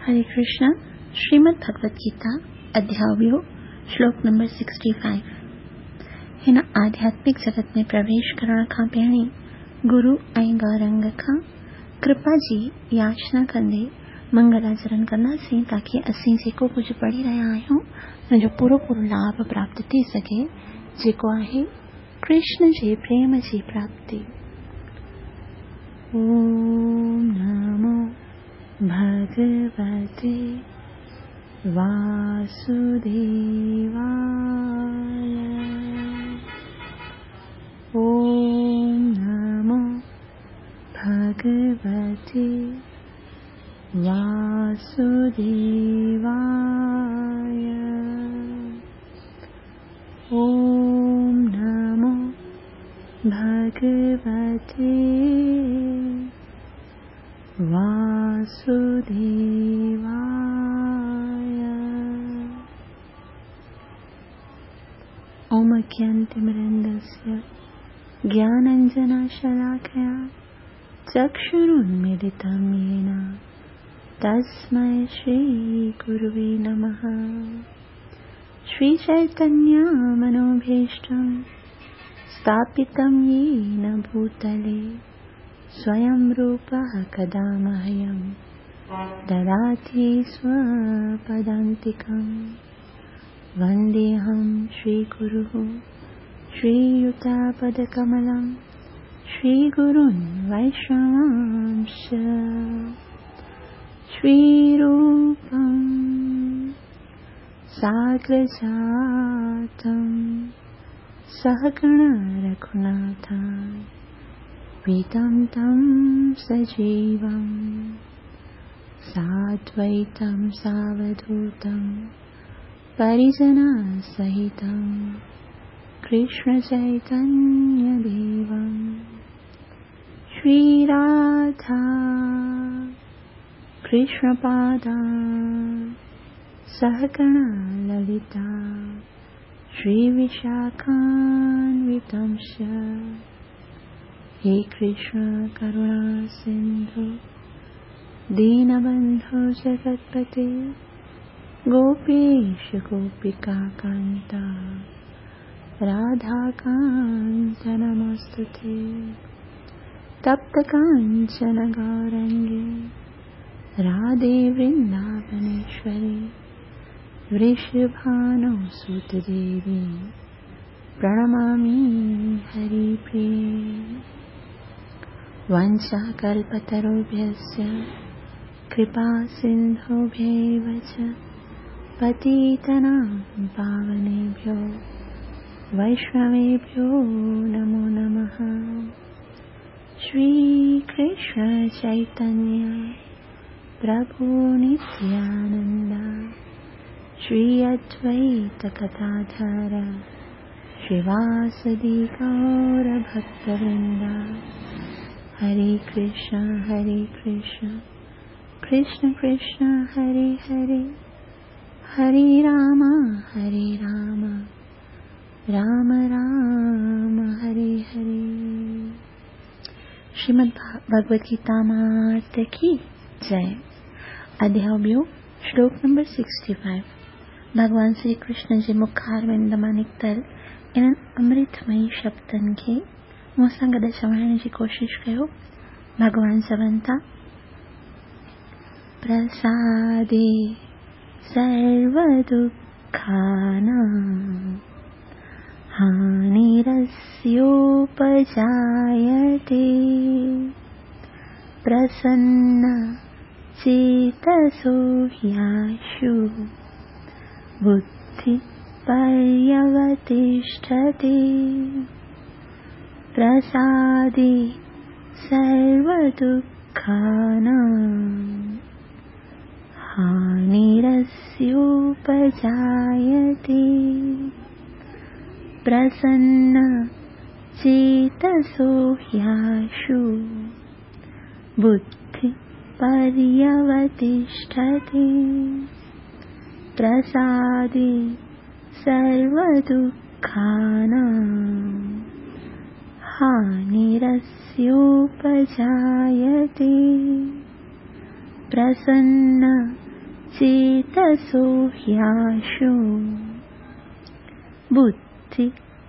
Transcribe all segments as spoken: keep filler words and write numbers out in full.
हरे कृष्णा। श्रीमद् भगवद गीता अध्याय श्लोक नंबर पैंसठ। हिन आध्यात्मिक जगत में प्रवेश करण खां पहिरीं गुरु ऐं गौरंग खां कृपा जी याचना कंदे मंगलाचरण कंदासीं ताकि असीं जेको कुझु पढ़ी रहिया आहियूं उनजो पूरो पूरो लाभ प्राप्त थी सघे, जेको आहे कृष्ण जे प्रेम जी प्राप्ति। ओम नमो भगवते वासुदेवाय। ओम नमो भगवते वासुदेवाय। ओम नमो भगवते वासुदेवाय। ओम अज्ञानतिमिरन्दस्य ज्ञानाञ्जनशलाकया चक्षुरुन्मीलितं येन तस्मै श्रीगुरुवे नमः। श्रीचैतन्यमनोभीष्टं स्थापितं येन भूतले स्वयं रूपः कदा मह्यं ददाति स्वपदान्तिकं। वन्देऽहं श्रीगुरुः श्रीयुतापदकमलं श्रीगुरून् वैष्णवांश्च। श्रीरूपं साग्रजातं सहगण रघुनाथं पीतं तं सजीवं साद्वैतं सावधूतं परिजनसहितं कृष्णचैतन्यदेवं श्रीराधा कृष्णपादान् सहगण ललिता श्रीविशाखान्वितंश्च। हे कृष्ण करुणा सिंधु दीनबंधु जगत्पते गोपेश गोपिका कांता राधाकांत नमस्तुते। तप्त कांचन गौरंगे राधे वृंदावनेश्वरी वृषभानुसुते देवी प्रणमामि हरिप्रिये। वंशाकल्पतरुभ्यश्च कृपा सिन्धुभ्यैव च पतितनां पावनेभ्यो वैष्णवेभ्यो नमो नमः। श्रीकृष्ण चैतन्य प्रभु नित्यानंद श्री अद्वैत गदाधर श्रीवासदि गौर भक्तवृंद। हरे कृष्ण हरे कृष्ण कृष्ण कृष्ण हरे हरे हरे राम हरे राम राम राम हरे हरे। श्रीमद् भगवद गीता मात की जय। अध्याय श्लोक नंबर पैंसठ। भगवान श्री कृष्ण जे मुखारविंद मां निकतल इन अमृतमयी शब्दन खे मूंसां गॾु चवाइण जी कोशिश कयो। भगवान चवनि था, प्रसादे सर्व दुःखानां हानिरस्योपजायते। प्रसन्न चेतसो ह्याशु बुद्धि पर्यवतिष्ठते। प्रसादे सर्वदुःखानां हानिरस्योपजायते। प्रसन्न चेतसो ह्याशु बुद्धि पर्यवतिष्ठते। प्रसादे सर्वदुःखानां हानिरस्योपजायते। प्रसन्न चेतसो ह्याशु बुद्धि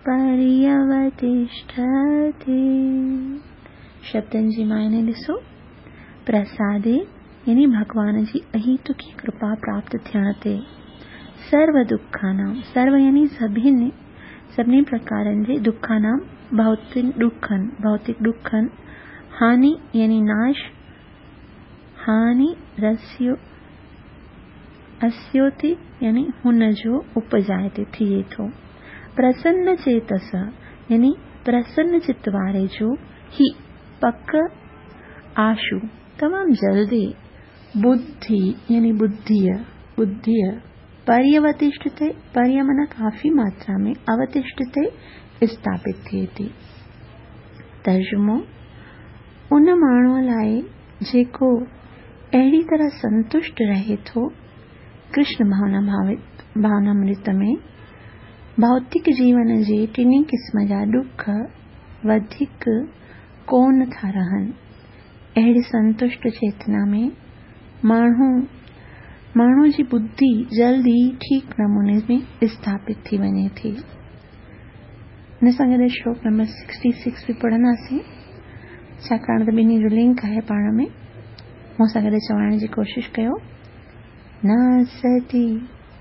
पर्यवतिष्ठति। शब्दनि जी मायने ॾिसो। प्रसादे यानी भगवान जी अहितुकी कृपा प्राप्त थियण ते सर्व दुखानां, सर्व यानी सभिनी सभिनी प्रकारनि जे दुखानां, भौतिक दुखन भौतिक दुखन, हानि यानी नाश, हानि रस्यो अस्योति यानी हुन जो उपजायते थिए थो। प्रसन्न चेतस यानी प्रसन्न चित्त वारे जो ही पक आशु तमाम जल्दी, बुद्धि यानी बुद्धिय बुद्धिय पर्यवतिष्ठते, पर्य मना काफी मात्रा में, अवतिष्ठते स्थापित थिए थी। तर्जुमो उन माण्हूअ लाइ जेको अहिड़ी तरह संतुष्ट रहे थो कृष्ण भावना भावित भावनामृत में, भौतिक जीवन जे टिनी क़िस्म जा दुख वधिक कोन था रहनि। अहिड़ी संतुष्ट चेतना में माण्हू माण्हू जी बुद्धि जल्दी ठीक नमूने में स्थापित थी वञे थी। हिन सां गॾु श्लोक नंबर छियासठ बि पढ़ंदासीं, छाकाणि त ॿिन्ही जो लिंक आहे पाण में। मूं सां गॾु चवण जी कोशिश कयो। नासति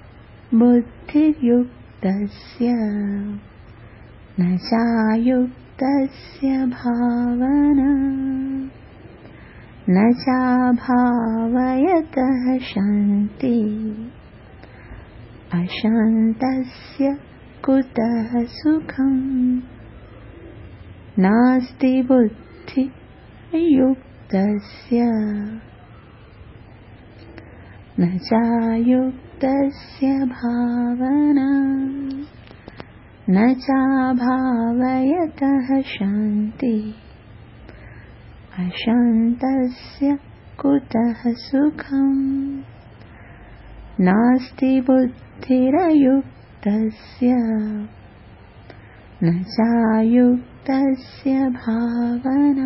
बुद्धिर्युक्तस्य न चायुक्तस्य भावना न चाभावयतः शान्ति अशान्तस्य कुतः सुखम्। नास्ति बुद्धिर्युक्तस्य न चायुक्तस्य भावना न चाभावयतः शान्ति अशान्तस्य कुतः सुखम्। नास्ति बुद्धिरयुक्तस्य न चायुक्तस्य भावना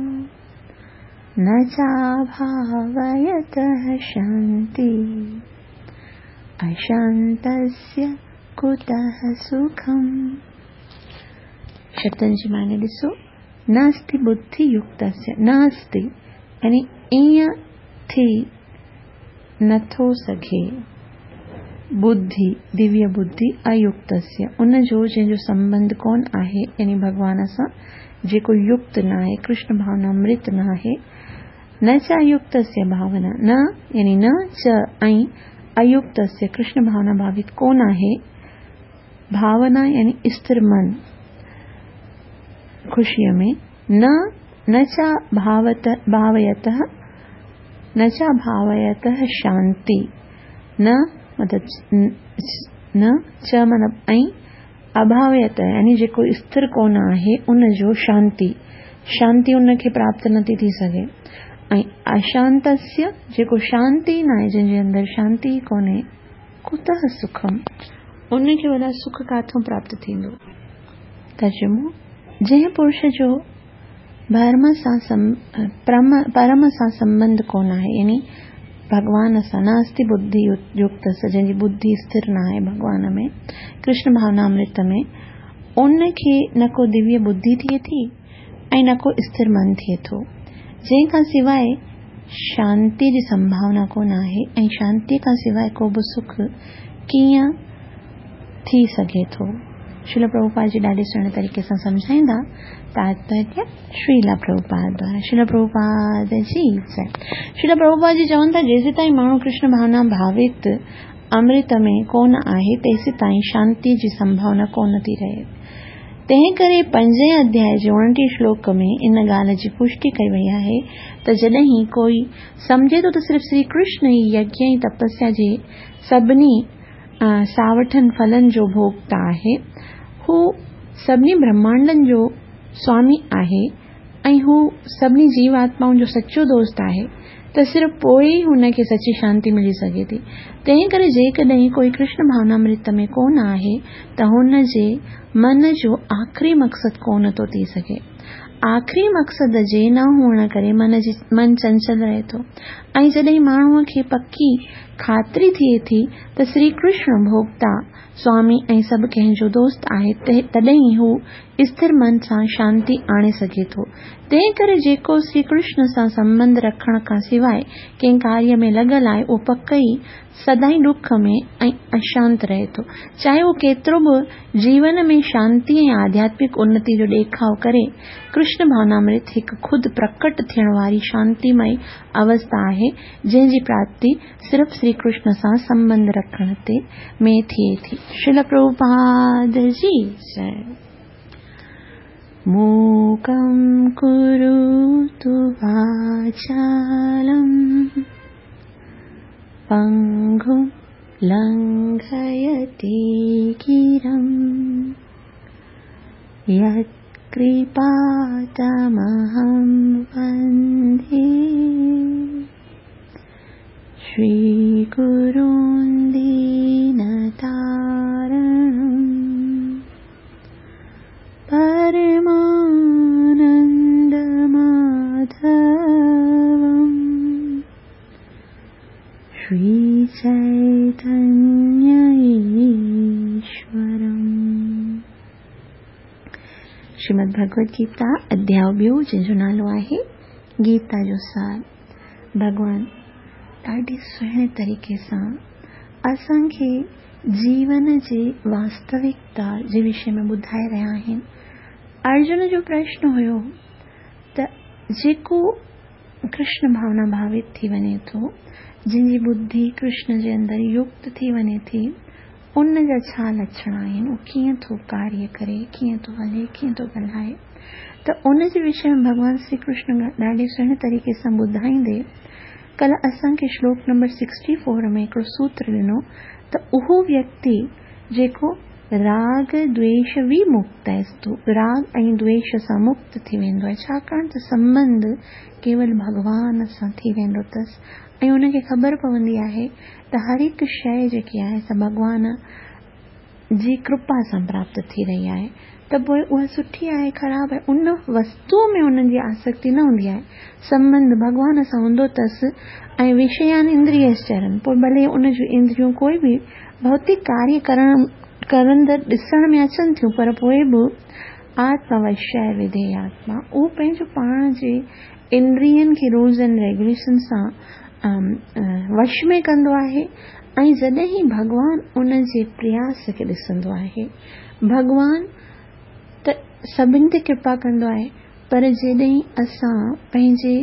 न चाभावयतः शान्ति अशान्तस्य कुतः सुखम्। शब्दनि जी माने ॾिसो। नास्ति बुद्धि युक्तस्य, नास्ति यानी ईअं थी नथो सघे, बुद्धि दिव्य बुद्धि अयुक्तस्य उन जो जंहिंजो संबंध कोन आहे, यानी भगवान सां जेको युक्त न आहे, कृष्ण भावनामृत न आहे। न च अयुक्तस्य भावना, न यानी न च ऐं अयुक्तस्य कृष्ण भावना भावित कोन आहे। भावना यानी स्थिर मन खुशीअ में, न न चा भावत भावयतः न चा भावयतः शांति, न मतलब न च मतलब ऐं अभावयत यानी जेको स्थिर कोन आहे उन जो शांति शांति उन खे प्राप्त नथी थी सघे। ऐं अशांतस्य जेको शांति न आहे, जंहिंजे अंदर शांति कोन्हे, कुतः सुखम उन खे वॾा सुख काथों प्राप्त थींदो। तर्जुमो जंहिं पुरुष जो भरम सां परम सां संबंध कोन आहे, यानी भगवान सां, नास्ति बुद्धि युक्त, जंहिंजी बुद्धि स्थिर न आहे भगवान में, कृष्ण भावनामृत में, उन खे न को दिव्य बुद्धि थिए थी ऐं न को स्थिर मन थिए थो। जंहिं खां सवाइ शांति जी संभावना कोन आहे ऐं शांति खां सवाइ को बि सुख कीअं थी सघे थो। श्रील प्रभुपाद जी ॾाढे सुहिणे तरीक़े सां समझाईंदा। तात्पर्य श्रील प्रभुपाद द्वारा। श्रील प्रभुपाद जी जय। श्रील प्रभुपाद जी चवनि था, जेसि ताईं माण्हू कृष्ण भावना भावित अमृत में कोन आहे, तेसि ताईं शांति जी संभावना कोन थी रहे। तंहिं करे पंजे अध्याय जे उणटीह श्लोक में इन ॻाल्हि जी पुष्टि कई वई आहे त जॾहिं कोई समझे थो त सिर्फ़ श्री कृष्ण ई यज्ञ ऐं तपस्या जे सभिनी सावठनि फलनि जो भोक्ता आहे, हू सभिनी ब्रह्मांडनि जो स्वामी आहे ऐं हू सभिनी जीवात्माउनि जो सच्चो दोस्त आहे, त सिर्फ़ पोइ ई हुन खे सची शांति मिली सघे थी। तंहिं करे जेकॾहिं कोई कृष्ण भावनामृत में कोन आहे त हुन जे मन जो आख़िरी मक़सदु कोन थो थी सघे। आख़िरी मक़सद जे न हुअण करे मन जी मन चंचल रहे थो। ऐं जॾहिं माण्हूअ खे पक्की ख़ातिरी थिए थी त श्री कृष्ण भोक्ता स्वामी ऐं सभु कंहिंजो दोस्त आहे, तॾहिं हू स्थिर मन सां शांती आणे सघे थो। तंहिं करे जेको श्री कृष्ण सां संबंध रखण खां सवाइ कंहिं कार्य में लॻल आहे, उहो पक ई सदाई दुख में ऐं अशांत रहे थो। चाहे वो केतिरो बि जीवन में शांती ऐं आध्यात्मिक उन्नति जो ॾेखाव करे। कृष्ण भावनामृत हिकु खुद प्रकट थियण वारी शांतिमय अवस्था आहे, जंहिंजी प्राप्ति सिर्फ़ श्री कृष्ण सां संबंध रखण ते में थिए थी। श्रील प्रभुपाद जी जय। मूकं कुरुतु वाचालं पंगुं लंघयति गिरं यत्कृपातमहं वन्दे श्रीगुरुं दीनतारणं परमानन्दमाधवम् श्रीचैतन्य ईश्वरम्। श्रीमद् भगवद गीता अध्याय ॿियो, जंहिंजो नालो आहे गीता जो सार। भगवान ॾाढी सुहिणे तरीक़े सां असांखे जीवन जे वास्तविकता जे विषय में ॿुधाए रहिया आहिनि। अर्जुन जो प्रश्न हुयो त जेको कृष्ण भावना भावित थी वञे थो, जिनजी बुद्धि कृष्ण जे अंदर युक्त थी वञे थी, उन जा छा लक्षण आहिनि, उहो कीअं थो कार्य करे, कीअं थो हले, कीअं थो ॻाल्हाए। त उन जे विषय में भगवान श्री कृष्ण ॾाढे सुहिणे तरीक़े सां ॿुधाईंदे कल्ह असांखे श्लोक नंबर सिक्सटी फोर में हिकिड़ो सूत्र ॾिनो त उहो व्यक्ति जेको राग द्वेष विमुक्त आहे, राग ऐं द्वेष सां मुक्त थी वेंदो आहे, छाकाणि त संबंध केवल भगवान सां थी वेंदो अथसि ऐं उनखे ख़बर पवंदी आहे त हर हिकु शइ जेकी आहे सा भगवान जी कृपा सां प्राप्त थी रही आहे। त पोइ उहा सुठी आहे ख़राब आहे, उन वस्तुअ में उन्हनि जी आसक्ति न हूंदी आहे। संबंध भगवान सां हूंदो अथसि ऐं विषयान इंद्रिय चरन, पोइ भले उन जूं इंद्रियूं कोई बि भौतिक कार्य करण करंदड़ ॾिसण में अचनि थियूं, पर पोइ बि आत्मा वश्य विधेय आत्मा, उहो पंहिंजो पाण जे इंद्रियनि खे रूल्स एंड रेगुलेशन सां वश में कंदो आहे। ऐं जॾहिं भगवान उन जे प्रयास खे ॾिसंदो आहे, भगवान त सभिनि ते कृपा कंदो आहे, पर जॾहिं असां पंहिंजे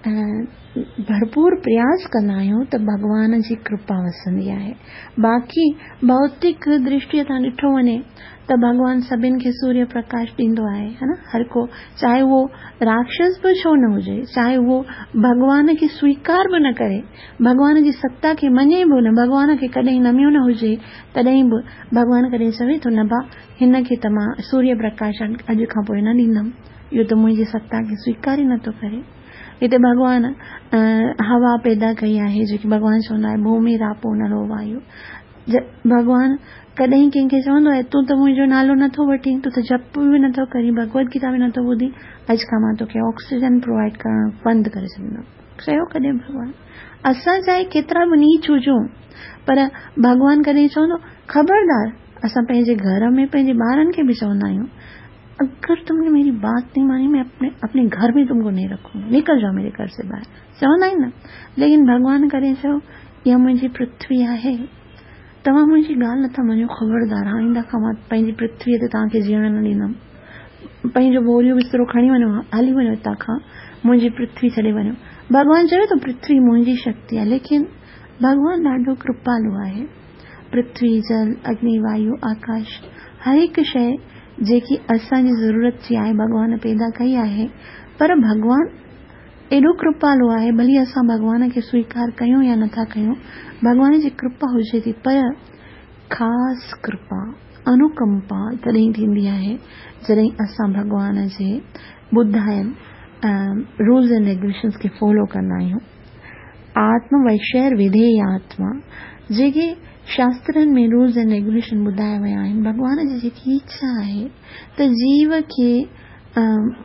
भरपूर प्रयास कंदा आहियूं त भगवान जी कृपा वसंदी आहे। बाक़ी भौतिक दृष्टिअ तां ॾिठो वञे त भगवान सभिनि खे सूर्य प्रकाश ॾींदो आहे, है न, हर को, चाहे वो राक्षस बि छो न हुजे, चाहे वो भगवान खे स्वीकार बि न करे, भगवान जी सत्ता खे मञे बि न, भगवान खे कॾहिं नमियो न हुजे, तॾहिं बि भगवान कॾहिं चवे थो न भा हिन खे त मां सूर्य प्रकाश अॼु खां पोइ न ॾींदमि, इहो त मुंहिंजी सत्ता खे स्वीकार ई नथो करे। हिते भगवान हवा पैदा कई आहे, जेकी भगवान चवंदा आहे भूमि रापो नलो वायु। भगवान कॾहिं कंहिंखे चवंदो आहे तूं त मुंहिंजो नालो नथो वठी, तूं त जप बि नथो करी, भगवत गीता बि नथो ॿुधी, अॼु खां मां तोखे ऑक्सीजन प्रोवाइड करणु बंदि करे छॾींदुमि। चयो कॾहिं भगवान? असां चाहे केतिरा बि नीच हुजूं, पर भगवान कॾहिं चवंदो ख़बरदार। असां पंहिंजे घर में पंहिंजे ॿारनि खे बि चवंदा आहियूं अगर तुमने मेरी बात नहीं मानी मैं अपने अपने घर में तुमको नहीं रखूंगा, निकल जाओ मेरे घर से बाहर, चवंदा आहिनि न। लेकिन भगवान करे चयो इहा मुंहिंजी पृथ्वी आहे, तव्हां मुंहिंजी ॻाल्हि नथा मञो, ख़बरदार आईंदा खां मां पंहिंजी पृथ्वीअ ते तव्हांखे जीअण न ॾींदमि, पंहिंजो बोरियो बिस्तरो खणी वञो, हली वञो हितां खां, मुंहिंजी पृथ्वी छॾे वञो। भगवान चवे थो पृथ्वी मुंहिंजी शक्ति आहे, लेकिन भगवान ॾाढो कृपालु आहे। पृथ्वी जल अग्नि वायु आकाश हर हिकु शइ जेकी असांजी ज़रूरत जी आहे भगवान पैदा कई आहे, पर भगवान एॾो कृपालु आहे, भली असां भगवान खे स्वीकार कयूं या नथा कयूं, भगवान जी कृपा हुजे थी, पर ख़ासि कृपा अनुकंपा तॾहिं थींदी आहे जॾहिं असां भगवान जे ॿुधायल रूल्स एंड रेगुलेशंस खे फॉलो कंदा आहियूं। आत्म वैश्यर विधेय आत्मा, जेके शास्त्रनि में रूल्स एंड रेगुलेशन ॿुधाया विया आहिनि, भगवान जी जेकी इच्छा आहे त जीव खे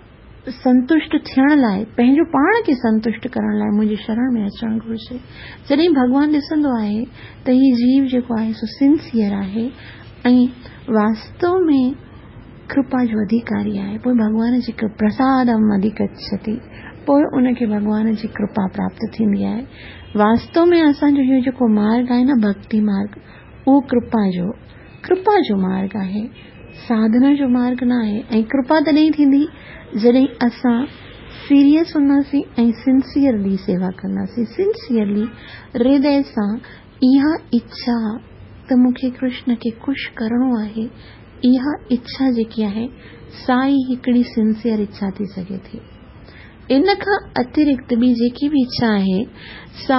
संतुष्ट थियण लाइ, पंहिंजो पाण खे संतुष्ट करण लाइ मुंहिंजी शरण में अचणु घुरिजे। जॾहिं भॻवानु ॾिसंदो आहे त हीउ जीव जेको आहे सो सिंसियर आहे ऐं वास्तव में कृपा जो अधिकारी आहे, पोइ भॻवान जी प्रसादम अधिगच्छति, पोइ उनखे भॻवान जी कृपा प्राप्त थींदी आहे। वास्तव में असांजो इहो जेको मार्ग आहे न, भक्ति मार्ग, उहो कृपा जो कृपा जो मार्ग आहे, साधना जो मार्ग न आहे। ऐं कृपा तॾहिं थींदी जॾहिं असां सीरियस हूंदासीं ऐं सिंसियरली सेवा कंदासीं, सिंसियरली हृदय सां इहा इच्छा त मूंखे कृष्ण खे ख़ुशि करणो आहे, इहा इच्छा जेकी आहे साई हिकिड़ी सिंसियर इच्छा थी सघे थी। इन खां अतिरिक्त ॿी जेकी बि इच्छा आहे सा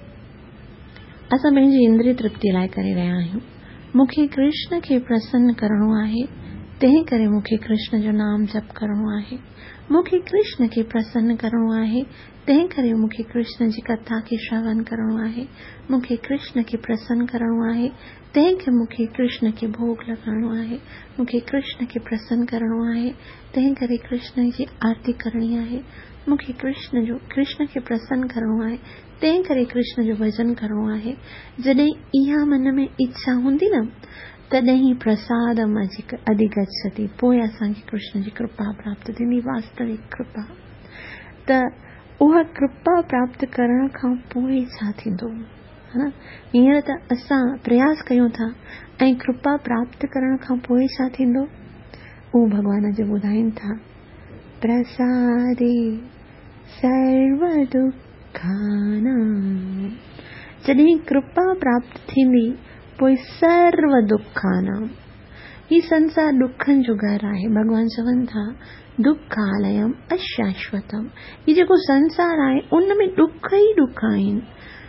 असां पंहिंजी इंद्रिय तृप्ति लाइ करे रहिया आहियूं। मूंखे कृष्ण खे प्रसन्न करणो आहे, तंहिं करे मूंखे कृष्ण जो नाम जप करणो आहे। मूंखे कृष्ण खे प्रसन्न करणो आहे, तंहिं करे मूंखे कृष्ण जी कथा खे श्रवण करणो आहे। मूंखे कृष्ण खे प्रसन्न करणो आहे, तंहिं करे मूंखे कृष्ण खे भोग लॻाइणो आहे। मूंखे कृष्ण खे प्रसन्न करणो आहे, तंहिं करे कृष्ण जी आरती करणी आहे। मूंखे कृष्ण जो कृष्ण खे प्रसन्न करणो आहे, तंहिं करे कृष्ण जो भजन करणो आहे। जॾहिं इहा मन में इच्छा हूंदी न, तॾहिं प्रसादम अधिगच्छति, पोइ असांखे कृष्ण जी कृपा प्राप्त थींदी, वास्तविक कृपा। त उहा कृपा प्राप्त करण खां पोइ छा थींदो, है न? हींअर त असां प्रयास कयूं था ऐं कृपा प्राप्त करण खां पोइ छा थींदो, उहो भॻवान जो ॿुधाइनि था। प्रसादे सर्व दुखानां, जॾहिं कृपा प्राप्त थींदी पोइ सर्व दुखानां, ही संसार दुखनि जो घर आहे। भॻवान चवनि था दुखालयम अशाश्वतम, ही जेको संसार आहे उन में दुख ई दुख आहिनि,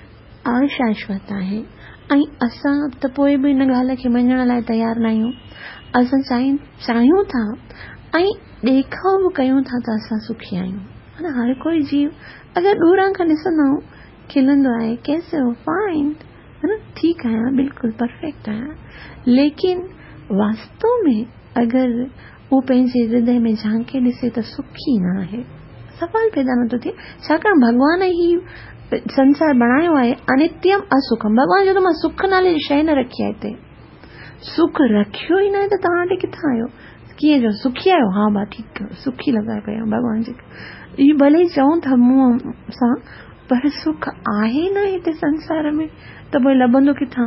अशाश्वत आहे। ऐं असां त पोइ बि इन ॻाल्हि खे मञण लाइ तयार न आहियूं। असां चाहियूं चाहियूं था ऐं ॾेखाव बि कयूं था त असां सुखी आहियूं, है न? हर कोई जीव अगरि दूरां खां ॾिसंदा खिलंदो आहे, कैसे हो, फाइन, है न, ठीक है, बिल्कुल परफेक्ट है। लेकिन वास्तव में अगर वो पंहिंजे हृदय में झांके ॾिसे त सुखी न आहे। सवाल पैदा नथो थिए, छाकाणि भॻवान ही संसार बणायो आहे अनित्यम असुखम। भॻवान जो त मां सुख नाले जी शइ न रखी आहे, हिते सुख रखियो ई न आहे त तव्हां वटि किथां आयो? कीअं जो सुखी आहियो? हा बा ठीकु, सुखी लॻा पिया भॻवान जी। इहो भले चऊं था मुंहं सां, पर सुख आहे न हिते संसार में, त पोइ लभंदो किथां?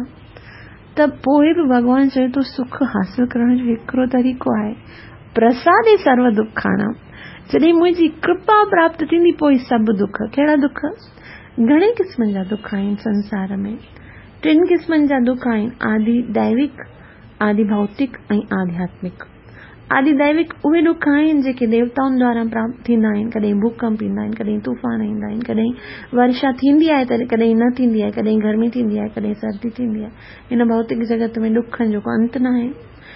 त पोइ बि भॻवान चए थो सुख हासिल करण जो हिकिड़ो तरीक़ो आहे प्रसादे सर्व दुखाणां, जॾहिं मुंहिंजी कृपा प्राप्त थींदी पोइ सभु दुख। कहिड़ा दुख? घणे क़िस्मनि जा दुख आहिनि संसार में। टिनि क़िस्मनि जा दुख आहिनि, आदि दैविक, आदि भौतिक ऐं आध्यात्मिक। आदि दैविक उहे दुख आहिनि जेके देवताउनि द्वारा प्राप्त थींदा आहिनि। कॾहिं भूकंप ईंदा आहिनि, कॾहिं तूफ़ान ईंदा आहिनि, कॾहिं वर्षा थींदी आहे त कॾहिं न थींदी आहे, कॾहिं गर्मी थींदी आहे, कॾहिं सर्दी थींदी आहे। हिन भौतिक जगत में दुखनि जो को अंत न आहे।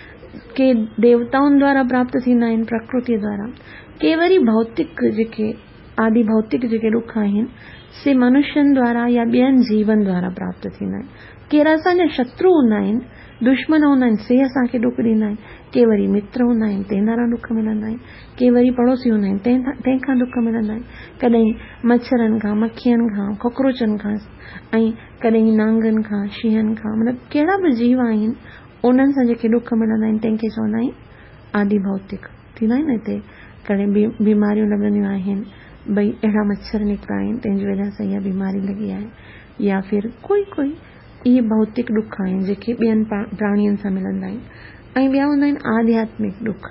के देवताउनि द्वारा प्राप्त थींदा आहिनि, प्रकृति द्वारा। के वरी भौतिक जेके आदि भौतिक जेके दुख आहिनि से मनुष्यनि द्वारा या ॿियनि जीवन द्वारा प्राप्त थींदा आहिनि। केर असांजा शत्रु हूंदा आहिनि, दुश्मन हूंदा आहिनि, से असांखे दुख ॾींदा आहिनि। के वरी मित्र हूंदा आहिनि, तंहिं दुख मिलंदा आहिनि। के वरी पड़ोसी हूंदा आहिनि, तंहिंखां दुख मिलंदा आहिनि। कॾहिं मच्छरनि खां, मक्खियुनि खां, कॉकरोचनि खां, ऐं कॾहिं नांगनि खां, शींहनि खां, मतिलबु कहिड़ा बि जीव आहिनि उन्हनि सां जेके दुख मिलंदा आहिनि तंहिंखे चवंदा आहिनि आदि भौतिक। थींदा आहिनि हिते कॾहिं बि बीमारियूं लॻंदियूं आहिनि, भई अहिड़ा मच्छर निकिता आहिनि तंहिंजी वजह सां इहा बीमारी लॻी आहे, या फिर कोई कोई इहे भौतिक दुख आहिनि जेके ॿियनि प्राणियुनि सां मिलंदा आहिनि। ऐं ॿिया हूंदा आहिनि आध्यात्मिक दुख,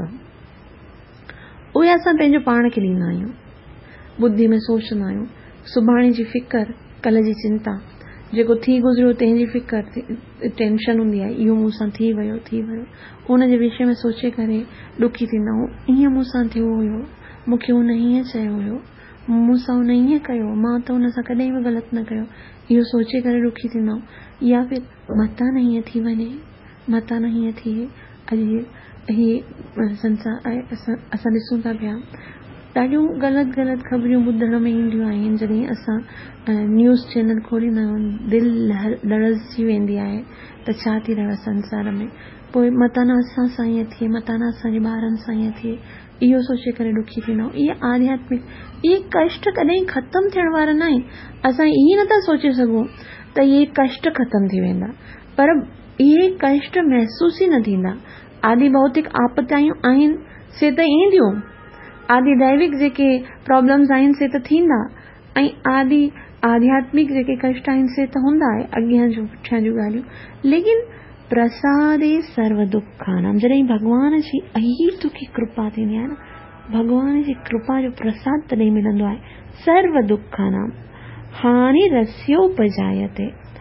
उहे असां पंहिंजो पाण खे ॾींदा आहियूं। बुद्धि में सोचंदा आहियूं, सुभाणे जी फिकर, कल्ह जी चिंता, जेको थी गुज़रियो तंहिंजी फिकर, टेंशन हूंदी आहे, इहो मूंसां थी वियो थी वियो उनजे विषय में सोचे करे दुखी थींदा आहियूं। ईअं मूंसां थियो हुयो, मूंखे हुन हीअं चयो हुयो, मूंसां हुन हीअं कयो, मां त हुन सां कॾहिं बि ग़लति न कयो, इहो सोचे करे दुखी थींदा आहियूं। या फिर मतां न हीअं थी वञे, मतां न हीअं थिए। अॼु हीअ संसार आहे, असां असां ॾिसूं था पिया ॾाढियूं ग़लति ग़लति ख़बरियूं ॿुधण में ईंदियूं आहिनि। जॾहिं असां न्यूज़ चैनल खोलींदा आहियूं, दिलि लड़ज़जी वेंदी आहे त छा थी रहियो आहे संसार में। पोइ मतां न असां सां ईअं थिए, मतां न असांजे ॿारनि सां ईअं थिए, इहो सोचे करे दुखी थींदा। इहे आध्यात्मिक, इहे कष्ट कॾहिं ख़तमु थियण वारा न आहिनि। असां इहे नथा सोचे सघूं त इहे कष्ट ख़तमु थी वेंदा, पर इहे कष्ट महसूस ई न थींदा। आदि भौतिक आपतायूं आहिनि से त ईंदियूं, आदि दैविक जेके प्रॉब्लम्स आहिनि से त थींदा, ऐं आदि आध्यात्मिक जेके कष्ट आहिनि से त हूंदा आहे, अॻियां जूं पुठियां जूं ॻाल्हियूं। लेकिन प्रसादे सर्व दुखानाम, जॾहिं भॻवान जी अहीर की कृपा थींदी आहे न, भॻवान जी कृपा जो प्रसाद तॾहिं मिलंदो आहे। सर्व दुखानाम हानि रस्योपजायते,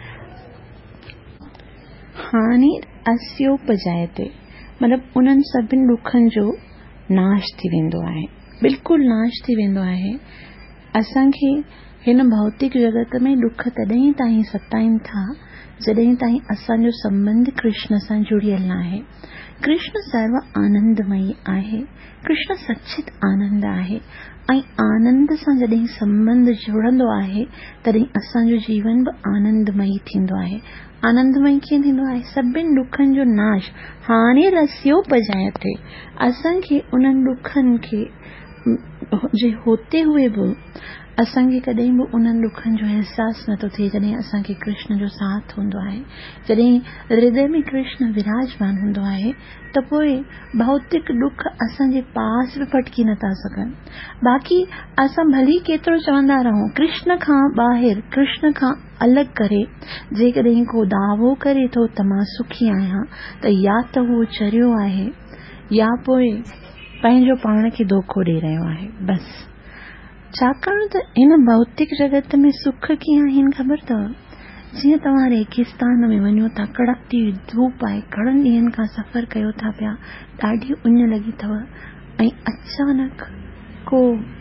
हानि अस्योपजायते, मतिलबु उन्हनि सभिनि दुखनि जो नाश थी वेंदो आहे, बिल्कुलु नाश थी वेंदो आहे। असांखे हिन भौतिक जगत में दुख तॾहिं ताईं सताइनि था जॾहिं ताईं असांजो संबंध कृष्ण सां जुड़ियल न आहे। कृष्ण सर्व आनंदमयी आहे, कृष्ण सचित आनंद आहे, ऐं आनंद सां जॾहिं संबंध जुड़ंदो आहे तॾहिं असांजो जीवन बि आनंदमयी थींदो आहे। आनंदमयी कीअं थींदो आहे? सभिनि दुखनि जो नाश, हानि रस्योपजायते, असांखे उन्हनि दुखनि खे जे होते हुए बि असांखे कॾहिं बि उन्हनि दुखनि जो अहसासु नथो थिए जॾहिं असांखे कृष्ण जो साथ हूंदो आहे, जॾहिं हृदय में कृष्ण विराजमान हूंदो आहे त पोइ भौतिक दुख असांजे पास बि फटकी नथा सघनि। बाक़ी असां भली केतिरो चवंदा रहूं कृष्ण खां ॿाहिरि, कृष्ण खां अलॻि करे जेकॾहिं को दावो करे थो त मां सुखी आहियां, त या त उहो चरियो आहे या पोइ पंहिंजो पाण खे धोखो ॾेई रहियो आहे बस। छाकाणि त हिन भौतिक जगत में सुख कीअं आहिनि ख़बर अथव? जीअं तव्हां रेगिस्तान में वञो था, कड़कती धूप आहे, घणनि ॾींहंनि खां सफ़र कयो था पिया, ॾाढी उञ लॻी अथव, ऐं अचानक को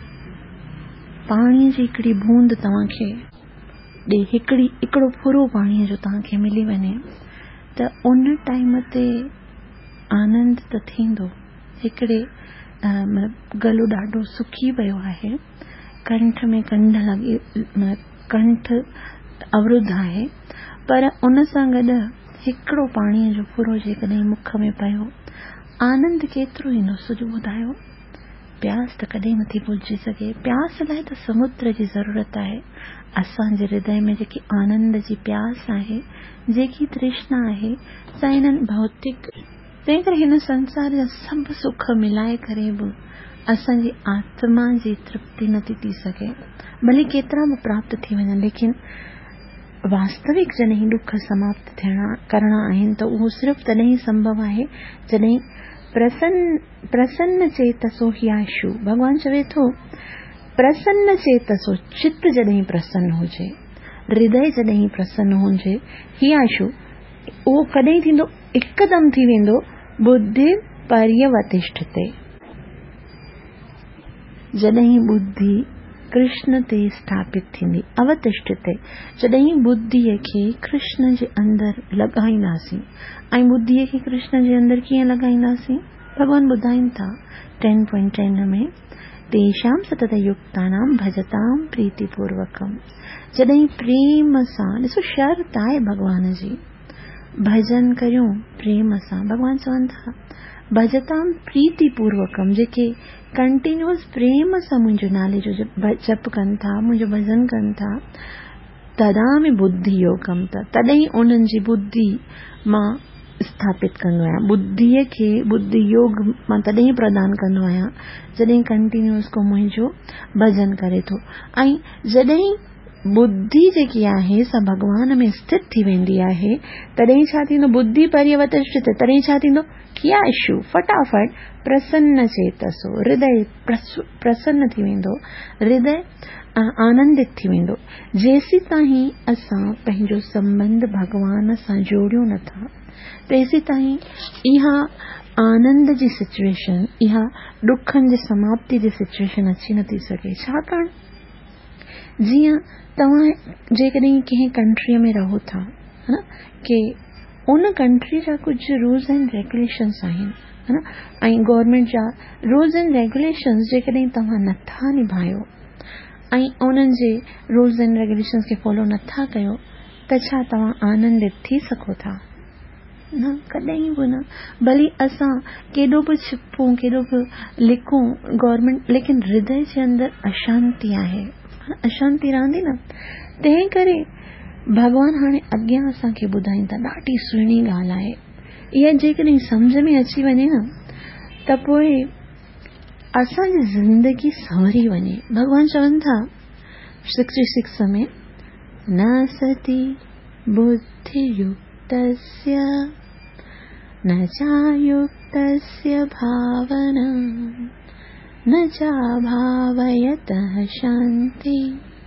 पाणीअ जी हिकिड़ी बूंद तव्हांखे ॾे, हिकिड़ी हिकिड़ो फुरो पाणीअ जो तव्हांखे मिली वञे, त उन टाइम ते आनंद त थींदो। हिकिड़े मतिलबु गलो ॾाढो सुकी पियो आहे, कंठ में कंढ लॻी, कंठ अवरुद्ध आहे, पर उन सां गॾु हिकिड़ो पाणीअ जो फुरो जेकॾहिं मुख में पियो, आनंद केतिरो ईंदो सॼो ॿुधायो। प्यास त कॾहिं नथी भुलिजी सघे, प्यास लाइ त समुद्र जी ज़रूरत आहे। असांजे हृदय में जेकी आनंद जी प्यास आहे, जेकी तृष्णा आहे, सा हिननि भौतिक, तंहिं करे हिन संसार जा सभु सुख मिलाए करे बि असांजी आत्मा जी तृप्ति नथी थी सघे, भले केतिरा बि प्राप्त थी वञनि। लेकिन वास्तविक जॾहिं दुख समाप्त थियणा करणा आहिनि त उहो सिर्फ़ु तॾहिं संभव आहे जॾहिं प्रसन्न प्रसन्न चेतसो ह्याशु, भगवान चवे थो प्रसन्न चेतसो, चित्त जॾहिं प्रसन्न हुजे, हृदय जॾहिं प्रसन्न हुजे, ह्याशु उहो कॾहिं थींदो? हिकदमि थी वेंदो, बुद्धि पर्यवतिष्ठते, जॾहिं बुद्धि कृष्ण ते स्थापित थींदी, अवतिष्ठते, जॾहिं बुद्धीअ खे कृष्ण जे अंदरि लॻाईंदासीं। ऐं बुद्धीअ खे कृष्ण जे अंदरि कीअं लॻाईंदासीं? भॻवान ॿुधाइनि था टेन पॉइंट टेन में, तेषां सतत युक्तानां भजतां प्रीतिपूर्वकम, जॾहिं प्रेम सां, ॾिसो शर्त आहे भॻवान जी, भजन करियूं प्रेम सां। भॻवान चवनि था भजतां प्रीतिपूर्वकम, जेके कंटिन्यूअस प्रेम सां मुंहिंजो नाले जो जप कनि था, मुंहिंजो भजन कनि था, तदा में बुद्धि योगम, त तॾहिं उन्हनि जी बुद्धि मां स्थापित कंदो आहियां, बुद्धीअ खे बुद्धि योग मां तॾहिं प्रदान कंदो आहियां जॾहिं कंटिन्यूअस को मुंहिंजो भजन करे थो। ऐं जॾहिं बुद्धि जेकी आहे सा भगवान में स्थित थी वेंदी आहे, तॾहिं छा थींदो? बुद्धि पर्यवतिष्ठते, तॾहिं छा थींदो? ह्याशु, फटाफट प्रसन्न चेतसो, हृदय प्रसन्न थी वेंदो, हृदय आनंदित थी वेंदो। जेसी ताईं असां पंहिंजो संबंध भगवान सां जोड़ियूं नथा, तेसी ताईं इहा आनंद जी सिचुएशन, इहा दुखनि जी समाप्ति जी सिचुएशन अची नथी सघे। छाकाणि जीअं तव्हां जेकॾहिं कंहिं कंट्रीअ में रहो था, है न, के उन कंट्री जा कुझु रूल्स एंड रेगुलेशन्स आहिनि, है न, ऐं गवर्नमेंट जा रूल्स एंड रेगुलेशन्स जेकॾहिं तव्हां नथा निभायो ऐं उन्हनि जे रूल्स एंड रेगुलेशन्स खे फॉलो नथा कयो, त छा तव्हां आनंदित थी सघो था? न, कॾहिं बि न। भली असां केॾो बि छिपूं, केॾो बि लिखूं गवर्नमेंट, लेकिन हृदय जे अंदर अशांति आहे, अशांति रहंदी न। तंहिं करे भगवान हाणे अॻियां असांखे ॿुधाईनि था, ॾाढी सुहिणी ॻाल्हि आहे इहा। जेकॾहिं सम्झ में अची वञे न त पोइ असांजी ज़िंदगी संवरी वञे। भगवान चवनि था सिक्सटी सिक्स में, न सती बुद्धि युक्तस्य न चायुक्तस्य भावना न चाभावयतः शांति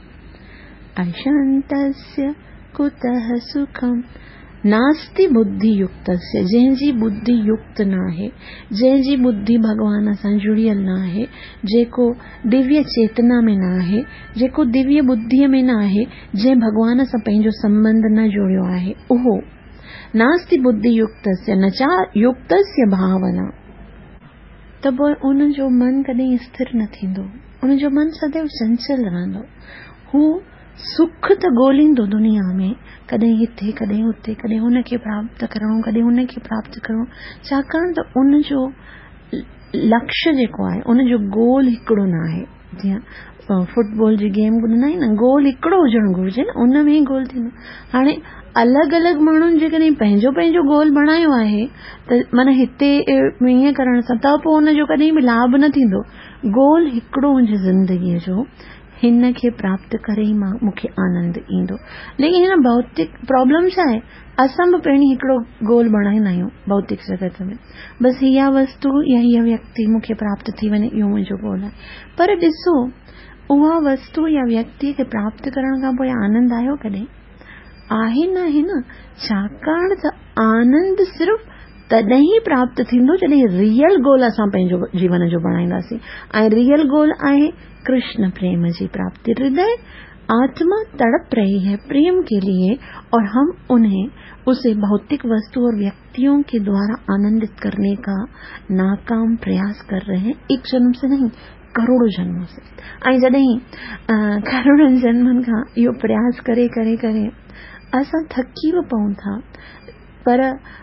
अशांतस्य कुतः सुखम नास्ति बुद्धि युक्तस्य। जंहिंजी बुद्धि युक्त न आहे, जंहिंजी बुद्धि भगवान सां जुड़ियल न आहे, जेको दिव्य चेतना में न आहे, जेको दिव्य बुद्धिअ में न आहे, जंहिं भगवान सां पंहिंजो संबंध न जोड़ियो आहे, उहो नास्ति बुद्धि युक्तस्य न चा युक्तस्य भावना। त पोइ उन जो मन कॾहिं स्थिर न थींदो, उन जो मन सदैव चंचल रहंदो। हू सुख त ॻोल्हींदो दुनिया में, कॾहिं हिते कॾहिं हुते, कॾहिं हुनखे प्राप्त करणो, कॾहिं हुनखे प्राप्त करणो, छाकाणि त उन जो लक्ष्य जेको आहे, उन जो गोल हिकिड़ो न आहे। जीअं फुटबॉल जी गेम ॿुधंदा आहियूं न, गोल हिकिड़ो हुजणु घुरिजे न, उन में ई गोल थींदो। हाणे अलॻि अलॻि माण्हुनि जेकॾहिं पंहिंजो पंहिंजो गोल बणायो आहे त माना हिते ईअं करण सां त पोइ उन जो कॾहिं बि लाभ न थींदो। गोल हिकिड़ो हुजे ज़िंदगीअ जो, हिन खे प्राप्त करे ई मां मूंखे आनंद ईंदो। लेकिन हिन भौतिक प्रॉब्लम छा आहे, असां बि पहिरीं हिकिड़ो गोल बणाईंदा आहियूं भौतिक जगत में, बसि हीअ वस्तु या हीअ व्यक्ति मूंखे प्राप्त थी वञे, इहो मुंहिंजो गोल आहे। पर ॾिसो, उहा वस्तु या व्यक्ति खे प्राप्त करण खां पोइ आनंद आयो कॾहिं? आहे न, आहे न। छाकाणि त आनंद सिर्फ़ तॾहिं ई प्राप्त थींदो जॾहिं रियल गोल असां पंहिंजो जीवन जो बणाईंदासीं। ऐं रियल गोल आहे कृष्ण प्रेम की प्राप्ति। हृदय आत्मा तड़प रही है प्रेम के लिए, और हम उन्हें उसे भौतिक वस्तु और व्यक्तियों के द्वारा आनंदित करने का नाकाम प्रयास कर रहे हैं, एक जन्म से नहीं, करोड़ों जन्मों से। ऐं जॾहिं करोड़नि जन्मनि खां इहो प्रयास करे करे करे असां थकी बि पऊं था, पर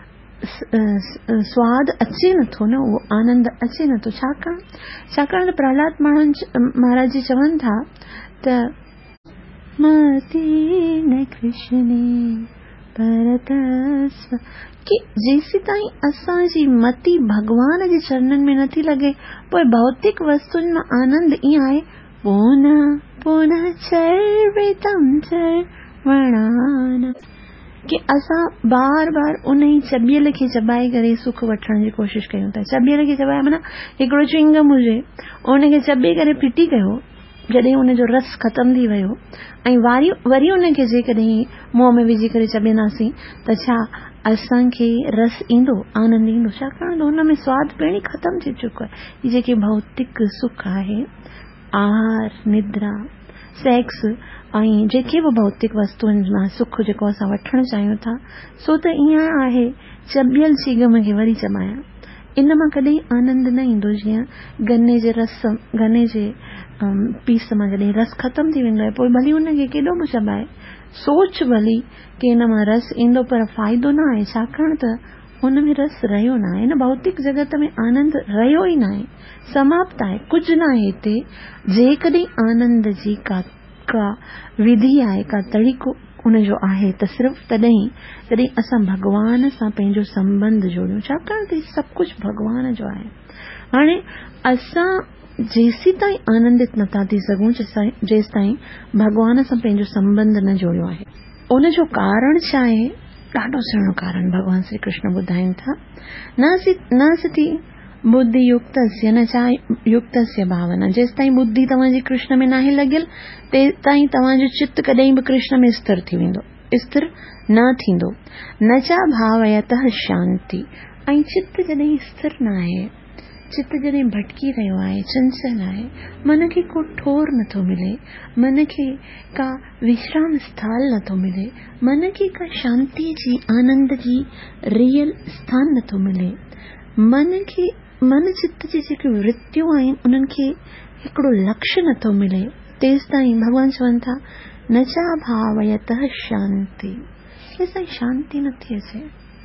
स्वाद अचे नथो न, उहो आनंद अचे नथो। छाकाणि छाकाणि त प्रहलाद महाराज जी चवनि था त मती न कृष्णे परतस्व, कि जेसी ताईं असांजी मती भगवान जे चरणनि में नथी लॻे, पोइ भौतिक वस्तुनि में आनंद ईअं आहे, पुनः पुनः चर्वितम चर्वणान, कि असां बार बार उन ई चॿियल खे चबाए करे सुख वठण जी कोशिशि कयूं था। चॿियल खे चबाए माना हिकिड़ो च्युइंगम हुजे, उनखे चॿे करे फिटी कयो, जॾहिं उनजो रस ख़तम थी वियो ऐं वारी वरी उनखे जेकॾहिं मुंहं में विझी करे चॿींदासीं त छा असांखे रस ईंदो, आनंद ईंदो? छाकाणि त हुन में स्वादु पहिरीं ख़तम थी चुको आहे। हीअ जेके भौतिक सुख आहे, आहार, निद्रा, सेक्स ऐं जेके बि भौतिक वस्तुअनि मां सुख जेको असां वठणु चाहियूं था, सो त ईअं आहे चॿियल चीगम खे वरी चबायां, इन मां कॾहिं आनंद न ईंदो। जीअं गन्ने जे रस गन्ने जे पीस मां जॾहिं रस ख़तम थी वेंदो आहे, पोइ भली हुनखे केॾो बि चबाए, सोच भली कि इन मां रस ईंदो, पर फ़ाइदो न आहे। छाकाणि त हुन में रस रहियो न आहे। इन भौतिक जगत में आनंद रहियो ई न आहे, समाप्त आहे, कुझु न आहे हिते। जेकॾहिं आनंद जी का का विधि आहे, का तरीक़ो उनजो आहे, त सिर्फ़ तॾहिं जॾहिं असां भगवान सां पंहिंजो संबंध जोड़ियूं। छाकाणि त सभु कुझु भगवान जो आहे। हाणे असां जेसी ताईं आनंदित नथा थी सघूं, जेसि ताईं भगवान सां पंहिंजो संबंध न जोड़ियो आहे। उन जो कारण छा आहे? ॾाढो सुहिणो कारण भगवान श्री कृष्ण ॿुधाइनि था। न सती बुद्धि युक्तस्य न चा युक्तस्य भावना। जेसि ताईं बुद्धि तव्हांजी कृष्ण में नाहे लॻियल, तेसि ताईं तव्हांजो चित्त कॾहिं बि कृष्ण में स्थिर थी वेंदो, स्थिर न थींदो। न चा भावयतः शांति। ऐं चित्त जॾहिं स्थिर न आहे, चित्त जॾहिं भटकी रहियो आहे, चंचल आहे, मन खे को ठोर नथो मिले, मन खे का विश्राम स्थल नथो मिले, मन खे का शांति जी, आनंद जी रियल स्थान नथो मिले, मन खे मन चित्त जी जेके वृत्तियूं आहिनि उन्हनि खे हिकिड़ो लक्ष्य नथो मिले, तेसि ताईं भगवान चवनि था न चा भावयतः शांति। तेसि ताईं शांति नथी अचे।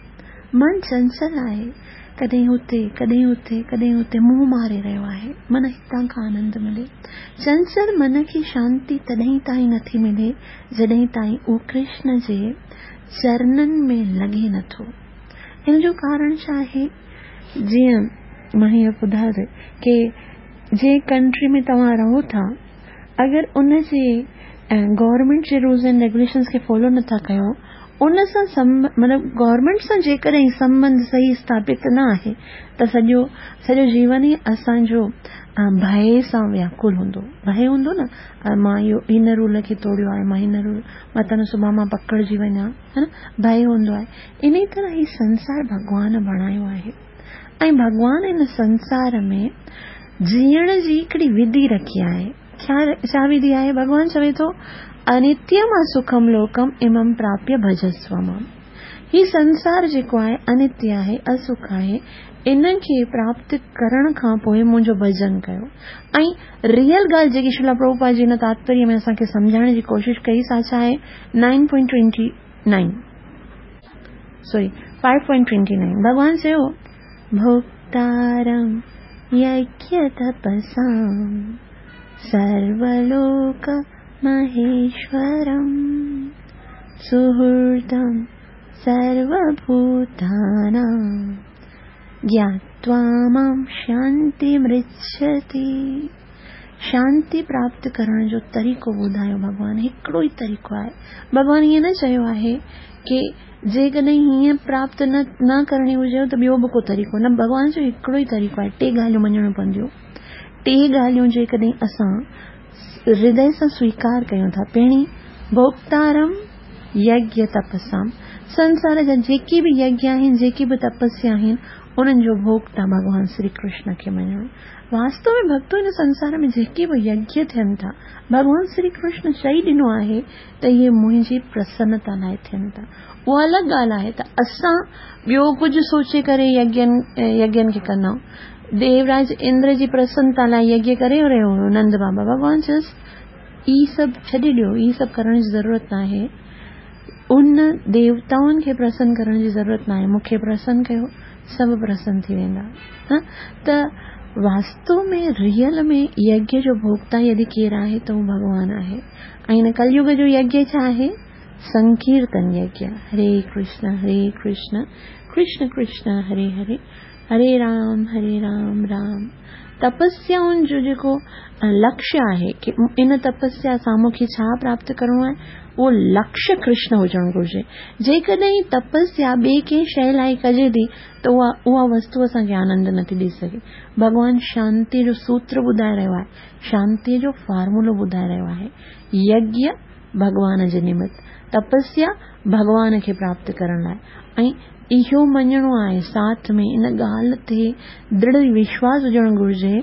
मन चंचल आहे, कॾहिं हुते कॾहिं हुते कॾहिं हुते मुंहुं मारे रहियो आहे। मन हितां खां आनंद मिले। चंचल मन खे शांती तॾहिं ताईं नथी मिले जॾहिं ताईं उहो कृष्ण जे चरणनि में लॻे नथो। हिन जो कारण छा आहे? जीअं मां हीअं ॿुधायो कि जे कंट्री में तव्हां रहो था, अगर उन जे गवर्नमेंट जे रूल्स एंड रेगुलेशंस खे फॉलो नथा कयो, उन सां मतलब गवर्नमेंट सां जेकॾहिं संबंध सही स्थापित न आहे त सॼो सॼो जीवन ई असांजो भय सां व्याकुल हूंदो। भय हूंदो न, मां इहो हिन रूल खे तोड़ियो आहे, मां हिन रूल मां त सुभाणे मां पकड़जी वञा, है न, भय हूंदो आहे। इन तरह ही संसार भगवान बणायो आहे ऐं भगवान इन संसार में जीअण जी हिकिड़ी विधि रखी आहे। छा विधि आहे? भगवान चवे थो अनित्यम असुखम लोकम इमं प्राप्य भजस्व माम। ही संसार जेको आहे अनित्य आहे, असुख आहे, इन खे प्राप्त करण खां पोइ मुंहिंजो भजन कयो। ऐं रियल ॻाल्हि जेकी श्रील प्रभुपाद जी हिन तात्पर्य में असांखे सम्झाइण जी कोशिश कई सा छा आहे? Nine point twenty nine sorry five point twenty nine भगवान चयो भोक्तारम यज्ञ तपसाम सर्वलोक महेश्वरम सुहृदम सर्वभूतानां ज्ञात्वा मां शान्तिमृच्छति। शांति प्राप्त करण जो तरीक़ो ॿुधायो भगवान। हिकिड़ो ई तरीक़ो आहे। भगवान ईअं न चयो आहे कि जेकॾहिं हीअं प्राप्त न न करणी हुजे त ॿियो बि को तरीक़ो न। भगवान जो हिकिड़ो ई तरीक़ो आहे। टे ॻाल्हियूं मञणियूं पवंदियूं। टे ॻाल्हियूं जेकॾहिं असां हृदय सां स्वीकार कयूं था। पहिरीं भोक्तारम यज्ञ तपसाम। संसार जा जेके बि यज्ञ आहिनि, जेकी बि तपस्या आहिनि, उन्हनि जो भोक्ता भगवान श्री कृष्ण खे मञणो। वास्तव में भक्तो इन संसार में जेके बि यज्ञ थियनि था, भगवान श्री कृष्ण चई ॾिनो आहे त इहे मुंहिंजी प्रसन्नता लाइ थियनि था। उहा अलॻि ॻाल्हि आहे त असां ॿियो कुझु सोचे करे यज्ञनि यज्ञनि खे कंदा। देवराज इंद्र जी प्रसन्नता लाइ यज्ञ करे रहियो हुयो नंद बाबा। भगवान चयसि ई सभु छॾे ॾियो, ई सभु करण जी ज़रूरत न आहे। उन देवताउनि खे प्रसन्न करण जी ज़रूरत न आहे। मूंखे प्रसन्न कयो, सभु प्रसन्न थी वेंदा। हा? त वास्तव में रियल में यज्ञ जो भोक्ता यदि केरु आहे त उहो भगवान आहे। ऐं हिन कलयुग जो यज्ञ छा आहे? संकीर्तन यज्ञ। हरे कृष्ण हरे कृष्ण कृष्ण कृष्ण हरे हरे हरे राम हरे राम राम। तपस्याउनि जो जेको लक्ष्य आहे कि इन तपस्या सां मूंखे छा प्राप्त करणो आहे, उहो लक्ष्य कृष्ण हुजणु घुरिजे। जेकॾहिं तपस्या ॿिए कंहिं शइ लाइ कजे थी त उहा उहा वस्तु असांखे आनंद नथी ॾेई सघे। भगवान शांति जो सूत्र ॿुधाए रहियो आहे, शांतीअ जो फॉर्मूलो ॿुधाए रहियो आहे। यज्ञ भगवान जे निमित्त, तपस्या भगवान खे प्राप्त करण लाइ। ऐं इहो मञणो आहे साथ में इन ॻाल्हि ते दृढ़ विश्वास हुजणु घुरिजे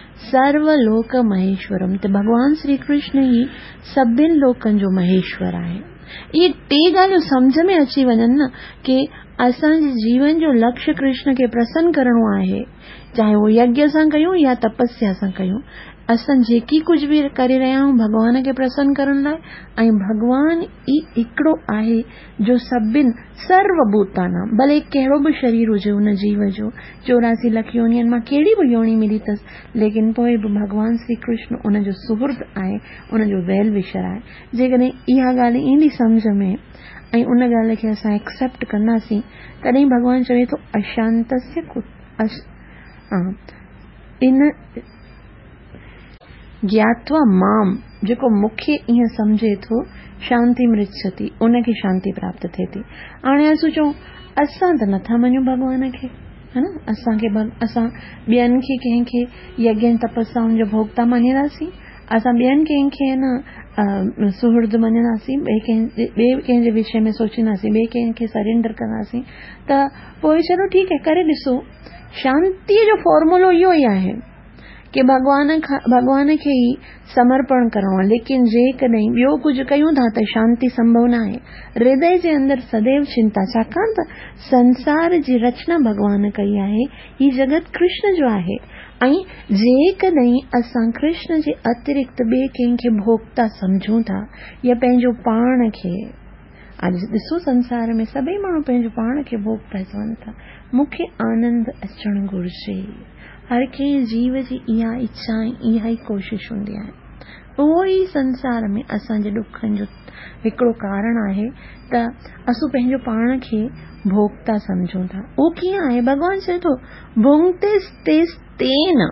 सर्वलोक महेश्वरम, त भगवान श्री कृष्ण ई सभिनि लोकनि जो महेश्वर आहे। इहे टे ॻाल्हियूं सम्झ में अची वञनि न कि असांजे जीवन जो लक्ष्य कृष्ण खे प्रसन्न करणो आहे, चाहे उहो यज्ञ सां कयूं या तपस्या सां कयूं। असां जेकी कुझु बि करे रहिया आहियूं भगवान खे प्रसन्न करण लाइ। ऐं भगवान ई हिकिड़ो आहे जो सभिनि सर्वभूतानां, भले कहिड़ो बि शरीर हुजे हुन जीव जो, चौरासी लख योनियुनि मां कहिड़ी बि योनी मिली अथसि, लेकिन पोइ बि भगवान श्री कृष्ण उन जो सुहृद आहे, उन जो वेल विशर आहे। जेकॾहिं इहा ॻाल्हि ईंदी सम्झ में ऐं उन ॻाल्हि खे असां एक्सेप्ट कंदासीं, तॾहिं भगवान चवे थो अशांतस्य कुत इन ज्ञात्वा माम, जेको मूंखे ईअं सम्झे थो शांति मृच्छति, उनखे शांति प्राप्त थिए थी। हाणे असां चऊं असां त नथा मञूं भगवान खे, है न, असांखे असां ॿियनि खे कंहिंखे यज्ञ तपस्याउनि जो भोक्ता मञींदासीं, असां ॿियनि कंहिंखे न सुहृद मञींदासीं, ॿिए कंहिं ॿिए कंहिंजे विषय में सोचींदासीं, ॿिए कंहिंखे सरेंडर कंदासीं, त पोइ चलो ठीकु आहे करे ॾिसो। शांतीअ जो फॉर्मूलो इहो ई आहे कि भगवान खां भगवान खे ई समर्पण करणो आहे। लेकिन जेकॾहिं ॿियो कुझु कयूं था त शांति संभव न आहे। हृदय जे अंदरि सदैव चिंता, छाकाणि त संसार जी रचना भगवान कई आहे, ही जगत कृष्ण जो आहे। ऐं जेकॾहिं असां कृष्ण जे अतिरिक्त ॿिए कंहिंखे भोक्ता सम्झूं था या पंहिंजो पाण खे अॼु ॾिसो संसार में सभई माण्हू पंहिंजो पाण खे भोग पिया चवनि था, मूंखे आनंद अचणु घुरिजे। हर कंहिं जीव जी इहा इच्छा ऐं इहा ई कोशिश हूंदी आहे। उहो ई संसार में असांजे ॾुखनि जो हिकिड़ो कारण आहे त असां पंहिंजो पाण खे भोगता सम्झूं था। उहो कीअं आहे? भॻवान चए थो भुंगते स्ते स्तेन,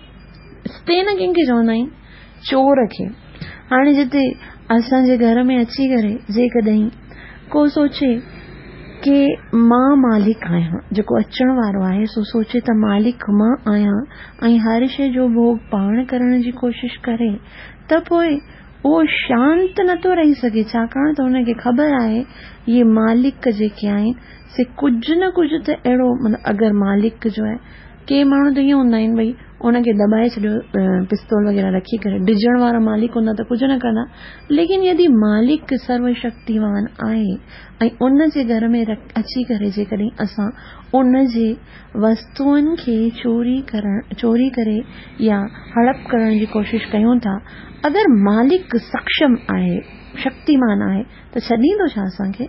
स्तेन कंहिंखे चवंदा आहिनि? चोर खे। हाणे जिते असांजे घर में अची करे जेकॾहिं को सोचे कि मां मालिक आहियां, जेको अचण वारो आहे सो सोचे त मालिक मां आहियां ऐं हर शइ जो भोग पाण करण जी कोशिश करे, त पोइ उहो शांत नथो रही सघे। छाकाणि त हुनखे ख़बर आहे ये मालिक जेके आहिनि से कुझु न कुझु त अहिड़ो, मतिलबु अगरि मालिक जो आहे, के माण्हू त ईअं हूंदा आहिनि भई उनखे दॿाए छॾियो, पिस्तौल वग़ैरह रखी करे, डिॼण वारा मालिक हूंदा त कुझु न कंदा। लेकिन यदि मालिक सर्वशक्तिवान आहे ऐं उन जे घर में अची करे जेकॾहिं असां उन जे वस्तुअनि खे चोरी करण चोरी करे या हड़प करण जी कोशिश कयूं था, अगरि मालिक सक्षम आहे, शक्तिमान आहे, त छॾींदो छा असांखे?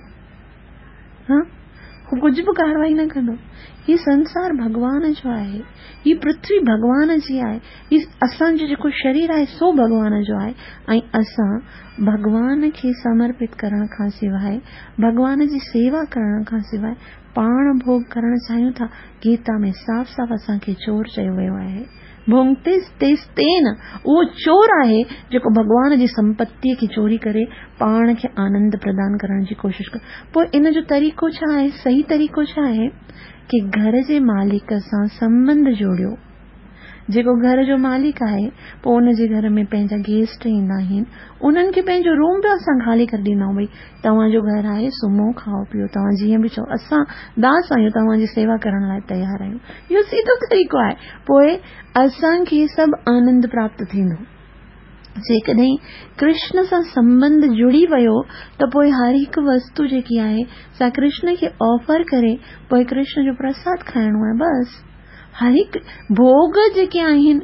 हा, हू कुझु बि कारवाई न कंदो। ही संसार भगवान जो आहे, ही पृथ्वी भगवान जी आहे, ही असांजो जेको शरीर आहे सो भगवान जो आहे ऐं असां भगवान खे समर्पित करण खां सवाइ, भगवान जी सेवा करण खां सवाइ पाण भोग करण चाहियूं था। गीता में साफ़ साफ़ असांखे चोर चयो वियो आहे। भुंगते तेस्तेन, उहो चोर आहे जेको भगवान जी संपत्तीअ खे चोरी करे पाण खे आनंद प्रदान करण जी कोशिश करे। पोइ इन जो तरीक़ो छा आहे? सही तरीक़ो छा आहे कि घर जे मालिक सां संबंध जोड़ियो। जेको घर जो मालिक आहे, पोइ उन जे घर में पंहिंजा गेस्ट ईंदा आहिनि, उन्हनि खे पंहिंजो रूम बि असां खाली करे ॾींदा आहियूं। भई तव्हांजो घर आहे, सुम्हो, खाओ पीओ, तव्हां जीअं बि चओ, असां दास आहियूं, तव्हांजी सेवा करण लाइ तयार आहियूं। इहो सीधो तरीक़ो आहे। पोइ असांखे सभु आनंद प्राप्त थींदो। जेकॾहिं कृष्ण सां संबंध जुड़ी वियो त पोइ हर हिकु वस्तु जेकी आहे सा कृष्ण खे ऑफर करे पोइ कृष्ण जो प्रसाद खाइणो आहे। बस हर हिकु भोग जेके आहिनि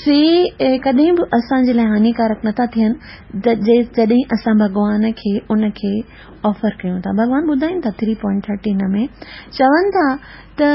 से कॾहिं बि असांजे लाइ हानिकारक नथा थियनि जॾहिं असां भॻवान खे उनखे ऑफर कयूं था। भॻवान ॿुधाइनि था थ्री पॉइंट थर्टीन में चवनि था त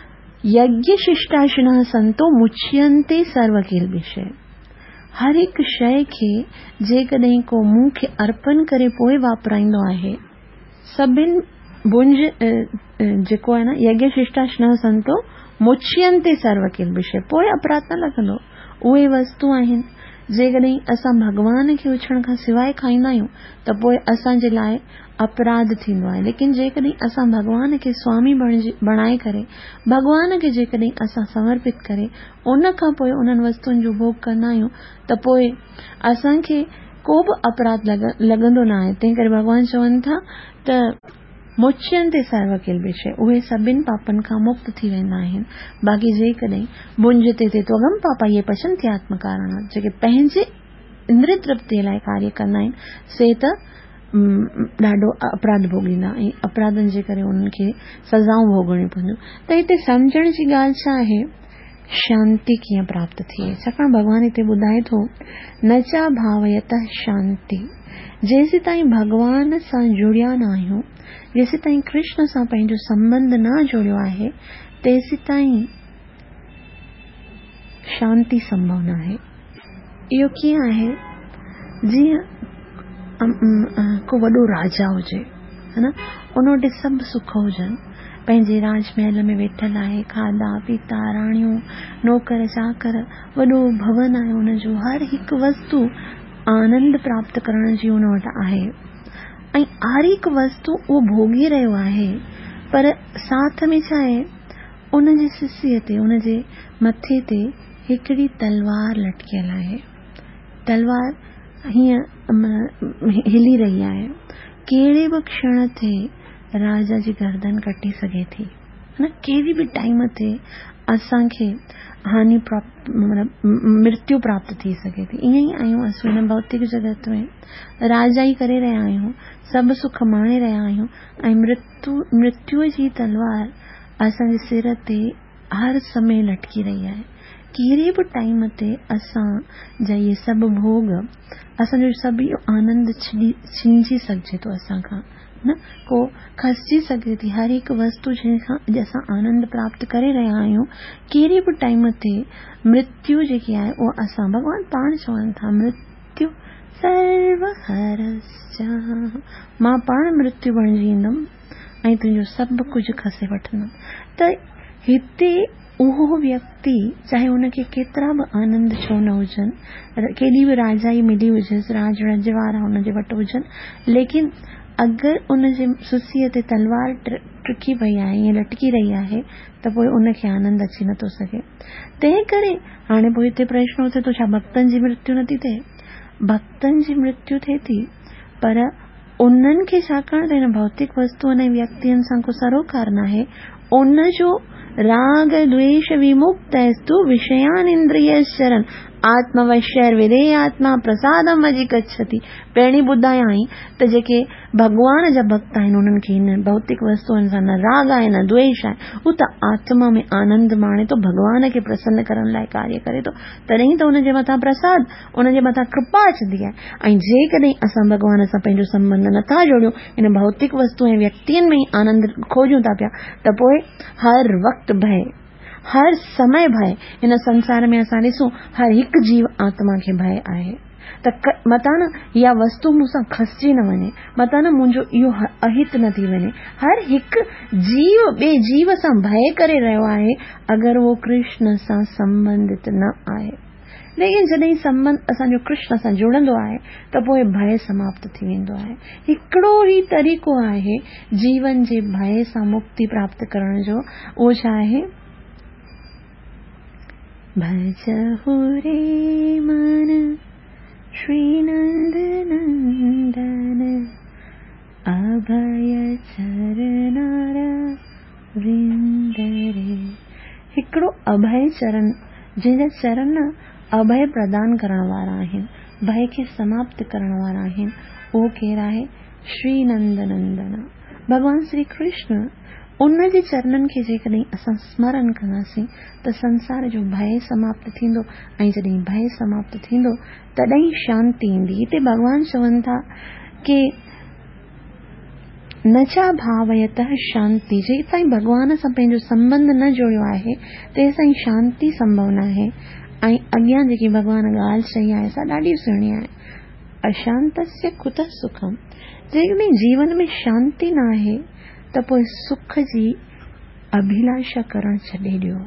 यज्ञ शिष्टाशिनः संतो मुच्यन्ते सर्व किल्बिषे। हर हिकु शइ खे जेकॾहिं को मुंह खे अर्पण करे पोइ वापराईंदो आहे, सभिनि भुंज जेको आहे न, यज्ञ शिष्टाशिनः संतो मुच्यन्ते सर्व किल्बिषे, पोइ अपराध न लॻंदो। उहे वस्तु आहिनि जेकॾहिं असां भॻवान खे उछण खां सवाइ खाईंदा आहियूं त पोइ असांजे लाइ अपराध थींदो आहे। लेकिन जेकॾहिं असां भॻवान खे स्वामी बणाए करे, भॻवान खे जेकॾहिं असां समर्पित करे उन खां पोइ उन्हनि वस्तुनि जो भोग कंदा आहियूं त पोइ असांखे को बि अपराध लॻंदो न आहे। तंहिं करे भॻवान चवनि था त मुच्यन्ते सर्व किल्बिषे, उहे सभिनि पापनि खां मुक्त थी वेंदा आहिनि। बाक़ी जेकॾहिं भुंजते ते त्वगम पापा ये पचन्ति आत्मकारणात्, जेके पंहिंजे इंद्रिय तृप्तिअ लाइ कार्य कंदा आहिनि से त ॾाढो अपराध भोगींदा ऐं अपराधनि जे करे उन्हनि खे सज़ाऊं भोगणियूं पवंदियूं। त हिते सम्झण जी ॻाल्हि छा आहे? शांती कीअं प्राप्त थिए। छाकाणि भॻवान हिते ॿुधाए थो न चा भावयतः शांति। जेसि ताईं भॻवान सां जुड़िया न आहियूं, जेसि ताईं कृष्ण सां पंहिंजो संबंध न जोड़ियो आहे, तेसि ताईं शांती संभव न आहे। इहो कीअं आहे? जीअं को वॾो राजा हुजे, है न, उन वटि सभु सुख हुजनि, पंहिंजे राजमहल में वेठल आहे, खाधा पीता, राणियूं, नौकर चाकर, वॾो भवन आहे हुनजो, हर हिकु वस्तु आनंद प्राप्त करण जी हुन वटि आहे ऐं हर हिकु वस्तु उहो भोगी रहियो आहे। पर साथ में छा आहे? उन जे सिसीअ ते, उन जे मथे ते हिकिड़ी तलवार लटकियल आहे। तलवार हीअं हिली रही आहे। कहिड़े बि क्षण ते राजा जी गर्दन कटी सघे थी, न कहिड़ी बि टाइम ते असांखे हानि प्राप्त मतलब मृत्यु प्राप्त थी सघे थी। ईअं ई आहियूं असां हिन भौतिक जगत में, राजा ई करे रहिया आहियूं, सभु सुख माणे रहिया आहियूं ऐं मृत्यु मृत्युअ जी तलवार असांजे सिर ते हर समय लटकी रही आहे। कहिड़े बि टाइम ते असां जा इहे सभु भोग, असांजो सभु इहो आनंद छिनी छिनिजी सघिजे थो असां खां। न को खसिजी सघे थी। हर हिकु वस्तु जंहिंखां अॼु असां आनंद प्राप्त करे रहिया आहियूं, कहिड़ी बि टाइम ते मृत्यु जेकी आहे उहा असां भॻवान पाण चवनि था मृत्यु सर्वहरस्य, मां पाण मृत्यु बणिजी ईंदमि ऐं तुंहिंजो सभु कुझु खसे वठंदमि। त हिते उहो व्यक्ति चाहे उनखे केतिरा बि आनंद छो न हुजनि, केॾी बि राजाई मिली हुजेसि, राज रजवाड़ा हुनजे वटि हुजनि, लेकिन अगरि उनजे सुसीअ ते तलवार टुकी पई आहे या लटकी रही आहे त पोइ उनखे आनंद अची नथो सघे। तंहिं करे हाणे पोइ हिते प्रश्न थिए थो, छा भक्तनि जी मृत्यु नथी थिए? भक्तनि जी मृत्यु थिए थी, पर उन्हनि खे छाकाणि त हिन भौतिक वस्तुअ ऐं व्यक्तियुनि सां को सरोकार न आहे, उनजो राग द्वेष विमुक्तस्तु विषयान इंद्रियश्चरन् आत्मवश्यर्विधेय आत्मा प्रसादम अधिगच्छति। पहिरीं ॿुधायई त जेके भगवान जा भक्त आहिनि उन्हनि खे हिन भौतिक वस्तुअनि सां न राग आहे न द्वेष आहे, हू त आत्मा में आनंद माणे थो, भगवान खे प्रसन्न करण लाइ कार्य करे थो, तॾहिं त उनजे मथां प्रसाद, उनजे मथां कृपा अचंदी आहे। ऐं जेकॾहिं असां भगवान सां पंहिंजो संबंध नथा जोड़ियूं, इन भौतिक वस्तु ऐं व्यक्तियुनि में आनंद खोजूं था पिया, त पोइ हर वक़्तु भय, हर समय भय। हिन संसार में असां ॾिसूं हर हिकु जीव आत्मा खे भय आहे त मता न इहा वस्तु मूंसां खसिजी न वञे, मता न मुंहिंजो इहो अहित न थी वञे। हर हिकु जीव ॿिए जीव सां भय करे रहियो आहे अगरि उहो कृष्ण सां संबंधित न आहे। लेकिन जॾहिं संबंध असांजो कृष्ण सां जुड़ंदो आहे त पोइ भय समाप्त थी वेंदो आहे। हिकिड़ो ई तरीक़ो आहे जीवन जे भय सां मुक्ति प्राप्त करण जो, उहो छा आहे? भजहु रे मन श्री नंद नंदन अभय चरण वृंद रे। हिकिड़ो अभय चरण, जंहिंजा चरण अभय प्रदान करण वारा आहिनि, भय खे समाप्त करण वारा आहिनि, उहो केरु आहे? श्री नंद नंदन भगवान श्री कृष्ण। उन जे चरणनि खे जेकॾहिं असां स्मरण कंदासीं त संसार जो भय समाप्त थींदो, ऐं जॾहिं भय समाप्त थींदो तॾहिं शांति ईंदी। हिते भगवान चवनि था कि न चा भावयतः शांति, जे ताईं भगवान सां पंहिंजो संबंध न जोड़ियो आहे तेसिताईं शांति संभव न आहे। ऐं अॻियां जेकी भगवान ॻाल्हि चई आहे सा ॾाढी सुहिणी आहे, अशांतस्य कुतः सुखम। जेकॾहिं जीवन में शांति न आहे त पोइ सुख जी अभिलाषा करण छॾे ॾियो।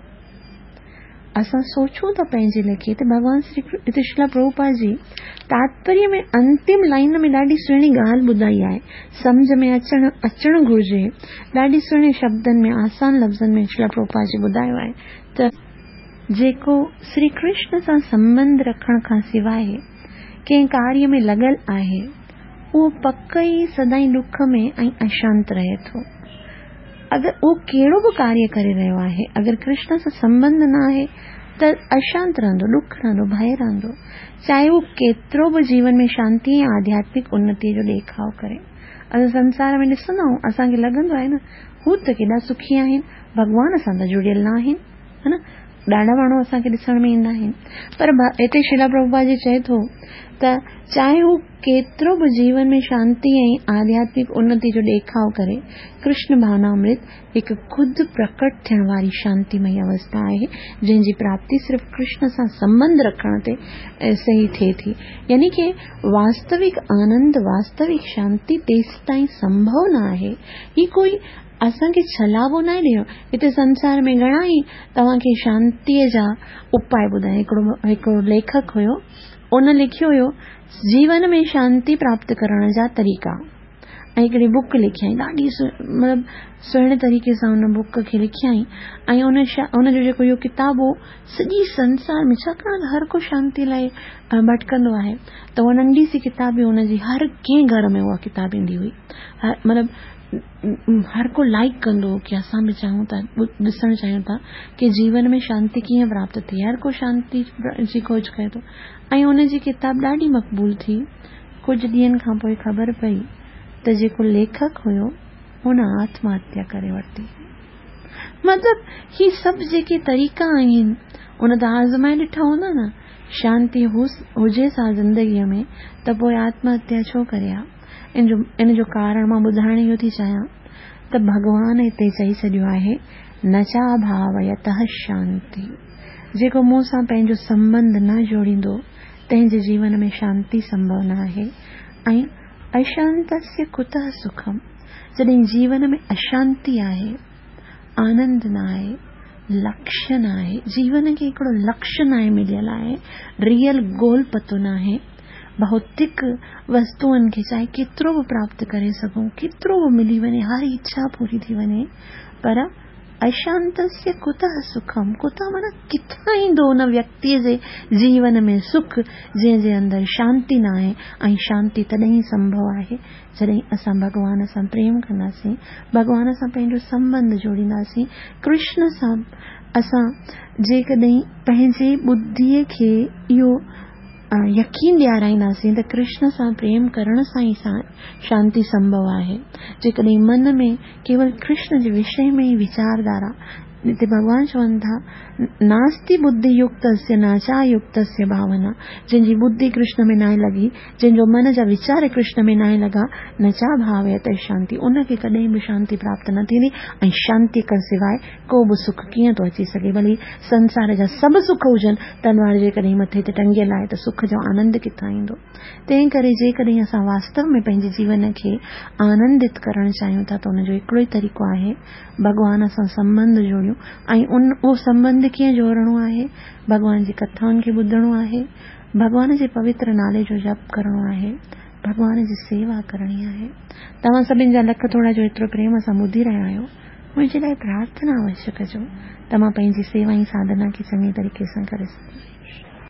असां सोचूं था पंहिंजे लेखे त भगवान श्री हिते श्रील प्रभुपाद जी तात्पर्य में अंतिम लाइन में ॾाढी सुहिणी ॻाल्हि ॿुधाई आहे, सम्झ में अचण अचणु घुरिजे, ॾाढी सुहिणे शब्दनि में आसान लफ़्ज़नि में श्रील प्रभुपाद जी ॿुधायो आहे त जेको श्री कृष्ण सां संबंध रखण खां सवाइ कंहिं कार्य में लॻल आहे उहो पक ई सदाईं दुख में ऐं अशांत रहे थो। अगरि उहो कहिड़ो बि कार्य करे रहियो आहे, अगरि कृष्ण सां संबंध न आहे त अशांत रहंदो, दुख रहंदो, भय रहंदो, चाहे उहो केतिरो बि जीवन में शांति ऐं आध्यात्मिक उन्नति जो ॾेखाव करे। असां संसार में ॾिसंदा आहियूं, असांखे लॻंदो आहे न हू त केॾा सुखी आहिनि, भगवान सां त जुड़ियल न आहिनि, है न, ॾाढा माण्हू असांखे ॾिसण में ईंदा आहिनि। पर हिते श्रील प्रभुपाद जी चए थो त चाहे हू केतिरो बि जीवन में शांति ऐं आध्यात्मिक उन्नति जो ॾेखाव करे, कृष्ण भावनामृत हिकु खुदि प्रकट थियण वारी शांतिमय अवस्था आहे जंहिंजी प्राप्ति सिर्फ़ कृष्ण सां संबंध रखण ते सही थिए थी। यानी कि वास्तविक आनंद, वास्तविक शांति तेसि ताईं संभव न आहे। ही कोई असांखे छलावो न ॾियो। हिते संसार में घणा ई तव्हांखे शांतीअ जा उपाय ॿुधाए। हिकिड़ो हिकिड़ो लेखक हुयो, उन लिखियो हुयो जीवन में शांति प्राप्त करण जा तरीक़ा, ऐं हिकिड़ी बुक लिखियईं, ॾाढी मतिलबु सुहिणे तरीक़े सां उन बुक खे लिखियईं। ऐं उन उनजो जेको इहो किताबु हो सॼी संसार में, छाकाणि हर को शांति लाइ भटकंदो आहे, त उहा नंढी सी किताब हुनजी हर कंहिं घर में उहा किताब ईंदी हुई। मतिलबु हर को लाइक कंदो कि असां बि चाहियूं था, ॾिसणु चाहियूं था कि जीवन में शांति कीअं प्राप्त थिए, हर को शांति जी खोज करे थो। ऐं उनजी किताब ॾाढी मक़बूल थी। कुझु ॾींहंनि खां पोइ ख़बर पई त जेको लेखक हुयो हुन आत्महत्या करे वरिती। मतिलबु ही सभु जेके तरीक़ा आहिनि उन त आज़माए ॾिठा हूंदा न, शांति हुजे सा ज़िंदगीअ में त पोइ आत्महत्या छो करे आहे। इन जो इन जो कारण मां ॿुधाइण इहो थी चाहियां त भॻवान हिते चई छॾियो आहे, न चा भावयतः शांति। जेको मूं सां पंहिंजो संबंध न जोड़ींदो तंहिंजे जीवन में शांति संभव न आहे। ऐं अशांतस्य कुतः सुखम, जॾहिं जीवन में अशांति आहे, आनंद न आहे, लक्ष्य न आहे, जीवन खे हिकिड़ो लक्ष्य न आहे मिलियल आहे, रियल गोल पतो न आहे, भौतिक वस्तुअनि खे चाहे केतिरो बि प्राप्त करे सघूं, केतिरो बि मिली वञे, हर इच्छा पूरी थी वञे, पर अशांतस्य कुतः सुखम, कुतः माना किथां ईंदो उन व्यक्तिअ जे जीवन में सुख जंहिंजे अंदरि शांति न आहे। ऐं शांति तॾहिं संभव आहे जॾहिं असां भॻवान सां प्रेम कंदासीं, भॻवान सां पंहिंजो संबंध जोड़ींदासीं, कृष्ण सां असां जेकॾहिं पंहिंजे बुद्धीअ खे इहो यकीन ॾियाराईंदासीं त कृष्ण सां प्रेम करण सां ई शांति संभव आहे। जेकॾहिं मन में केवल कृष्ण जे विषय में ई वीचारधारा, हिते भगवान चवनि था, नास्ति बुद्धि युक्तस्य नाचा युक्तस्य भावना, जंहिंजी बुद्धि कृष्ण में न लॻी, जंहिंजो मन जा वीचार कृष्ण में न लॻा, न चा भावयत शांति, उनखे कॾहिं बि शांति प्राप्त न थींदी। ऐं शांति खां सवाइ को बि सुख कीअं थो अची सघे? भली संसार जा सभु सुख हुजनि, तलवार जेकॾहिं मथे ते टंगियल आहे त सुख जो आनंद किथां ईंदो? तंहिं करे जेकॾहिं असां वास्तव में पंहिंजे जीवन खे आनंदित करणु चाहियूं था त उनजो हिकिड़ो ई तरीक़ो आहे भॻवान सां संबंध जोड़ियूं। ऐं उन उहो संबंध कीअं जोड़णो आहे? भॻवान जी कथाउनि खे ॿुधणो आहे, भॻवान जे पवित्र नाले जो जप करणो आहे, भॻवान जी सेवा करणी आहे। तव्हां सभिनि जा लख थोड़ा जो एतिरो प्रेम सां ॿुधी रहिया आहियो, मुंहिंजे लाइ प्रार्थना अवश्य कजो त मां पंहिंजी सेवा ऐं साधना खे चङी तरीक़े सां करे सघां।